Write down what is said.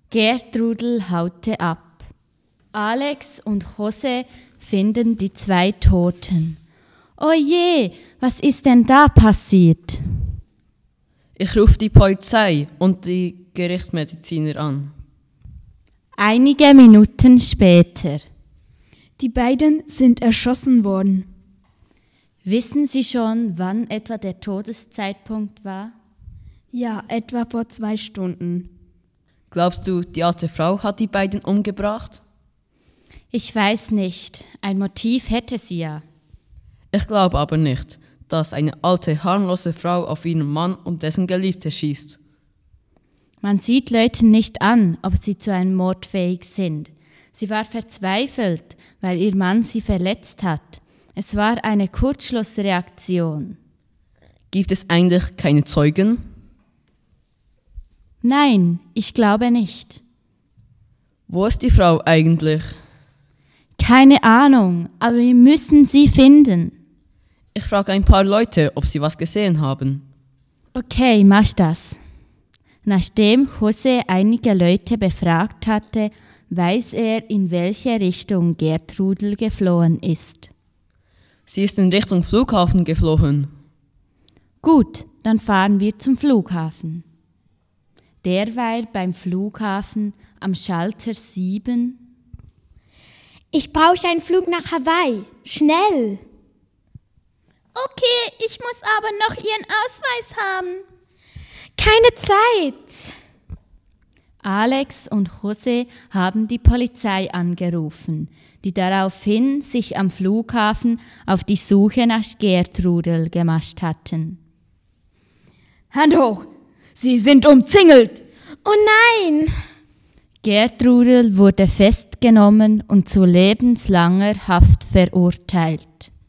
Gertrudel haute ab. Alex und José finden die 2 Toten. Oh je, was ist denn da passiert? Ich rufe die Polizei und die Gerichtsmediziner an. Einige Minuten später. Die beiden sind erschossen worden. Wissen Sie schon, wann etwa der Todeszeitpunkt war? Ja, etwa vor 2 Stunden. Glaubst du, die alte Frau hat die beiden umgebracht? Ich weiß nicht. Ein Motiv hätte sie ja. Ich glaube aber nicht, dass eine alte, harmlose Frau auf ihren Mann und dessen Geliebte schießt. Man sieht Leuten nicht an, ob sie zu einem Mord fähig sind. Sie war verzweifelt, weil ihr Mann sie verletzt hat. Es war eine Kurzschlussreaktion. Gibt es eigentlich keine Zeugen? Nein, ich glaube nicht. Wo ist die Frau eigentlich? Keine Ahnung, aber wir müssen sie finden. Ich frage ein paar Leute, ob sie was gesehen haben. Okay, mach das. Nachdem José einige Leute befragt hatte, weiß er, in welche Richtung Gertrudel geflohen ist. Sie ist in Richtung Flughafen geflohen. Gut, dann fahren wir zum Flughafen. Derweil beim Flughafen am Schalter 7. Ich brauche einen Flug nach Hawaii. Schnell! Okay, ich muss aber noch Ihren Ausweis haben. Keine Zeit! Alex und José haben die Polizei angerufen, die daraufhin sich am Flughafen auf die Suche nach Gertrudel gemacht hatten. Hand hoch! Sie sind umzingelt! Oh nein! Gertrudel wurde festgenommen und zu lebenslanger Haft verurteilt.